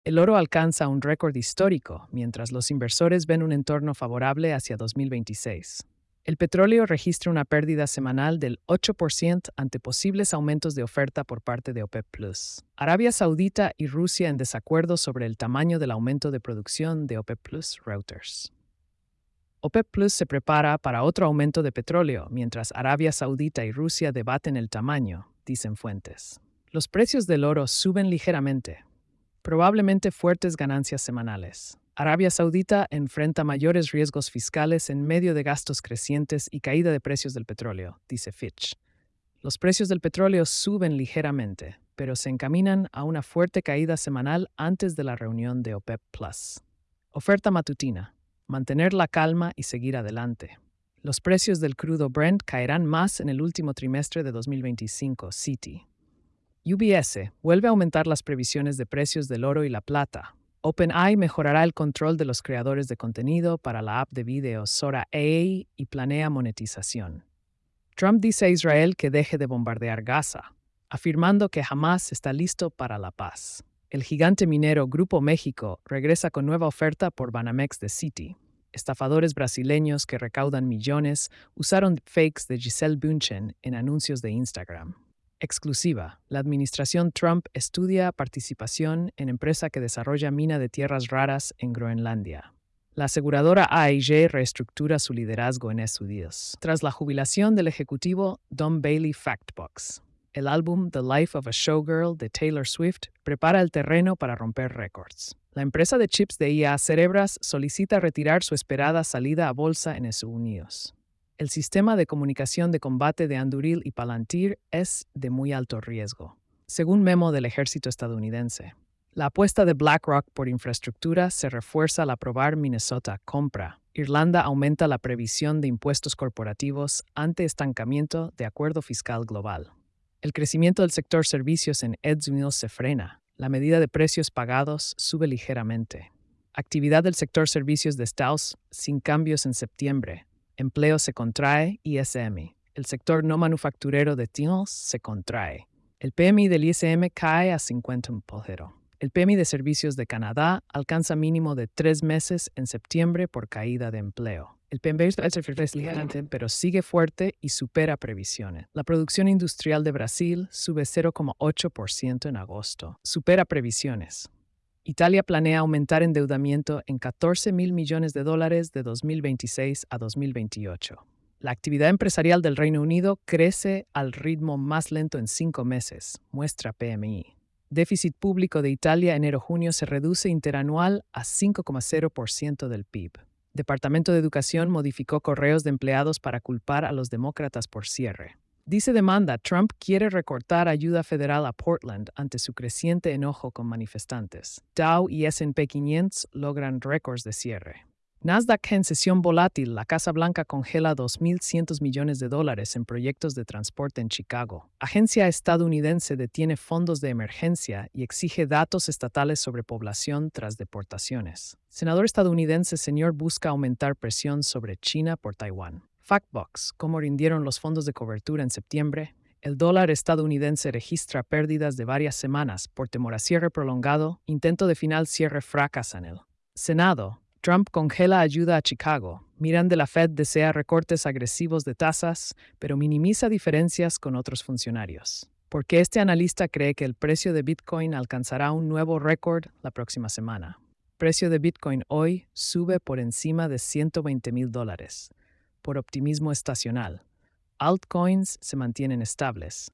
El oro alcanza un récord histórico, mientras los inversores ven un entorno favorable hacia 2026. El petróleo registra una pérdida semanal del 8% ante posibles aumentos de oferta por parte de OPEP+. Arabia Saudita y Rusia en desacuerdo sobre el tamaño del aumento de producción de OPEP+, Reuters. OPEP Plus se prepara para otro aumento de petróleo, mientras Arabia Saudita y Rusia debaten el tamaño, dicen fuentes. Los precios del oro suben ligeramente, probablemente fuertes ganancias semanales. Arabia Saudita enfrenta mayores riesgos fiscales en medio de gastos crecientes y caída de precios del petróleo, dice Fitch. Los precios del petróleo suben ligeramente, pero se encaminan a una fuerte caída semanal antes de la reunión de OPEP Plus. Oferta matutina. Mantener la calma y seguir adelante. Los precios del crudo Brent caerán más en el último trimestre de 2025, Citi. UBS vuelve a aumentar las previsiones de precios del oro y la plata. OpenAI mejorará el control de los creadores de contenido para la app de video Sora AI y planea monetización. Trump dice a Israel que deje de bombardear Gaza, afirmando que Hamás está listo para la paz. El gigante minero Grupo México regresa con nueva oferta por Banamex de Citi. Estafadores brasileños que recaudan millones usaron fakes de Gisele Bündchen en anuncios de Instagram. Exclusiva. La administración Trump estudia participación en empresa que desarrolla mina de tierras raras en Groenlandia. La aseguradora AIG reestructura su liderazgo en Estados Unidos. Tras la jubilación del ejecutivo Don Bailey Factbox. El álbum The Life of a Showgirl de Taylor Swift prepara el terreno para romper récords. La empresa de chips de IA Cerebras solicita retirar su esperada salida a bolsa en Estados Unidos. El sistema de comunicación de combate de Anduril y Palantir es de muy alto riesgo, según memo del ejército estadounidense. La apuesta de BlackRock por infraestructura se refuerza al aprobar Minnesota compra. Irlanda aumenta la previsión de impuestos corporativos ante estancamiento de acuerdo fiscal global. El crecimiento del sector servicios en Estados Unidos se frena. La medida de precios pagados sube ligeramente. Actividad del sector servicios de Estados sin cambios en septiembre. Empleo se contrae, ISM. El sector no manufacturero de TILS se contrae. El PMI del ISM cae a 50%. El PMI de servicios de Canadá alcanza mínimo de 3 meses en septiembre por caída de empleo. El PMI es ligeramente, pero sigue fuerte y supera previsiones. La producción industrial de Brasil sube 0,8% en agosto. Supera previsiones. Italia planea aumentar endeudamiento en $14,000 millones de 2026 a 2028. La actividad empresarial del Reino Unido crece al ritmo más lento en 5 meses, muestra PMI. Déficit público de Italia enero-junio se reduce interanual a 5,0% del PIB. Departamento de Educación modificó correos de empleados para culpar a los demócratas por cierre. Dice demanda, Trump quiere recortar ayuda federal a Portland ante su creciente enojo con manifestantes. Dow y S&P 500 logran récords de cierre. Nasdaq en sesión volátil, la Casa Blanca congela $2,100 millones en proyectos de transporte en Chicago. Agencia estadounidense detiene fondos de emergencia y exige datos estatales sobre población tras deportaciones. Senador estadounidense señor busca aumentar presión sobre China por Taiwán. Factbox, cómo rindieron los fondos de cobertura en septiembre. El dólar estadounidense registra pérdidas de varias semanas por temor a cierre prolongado, intento de final cierre fracasa en el Senado. Trump congela ayuda a Chicago. Miran de la Fed desea recortes agresivos de tasas, pero minimiza diferencias con otros funcionarios. ¿Por qué este analista cree que el precio de Bitcoin alcanzará un nuevo récord la próxima semana? Precio de Bitcoin hoy sube por encima de $120,000. Por optimismo estacional. Altcoins se mantienen estables.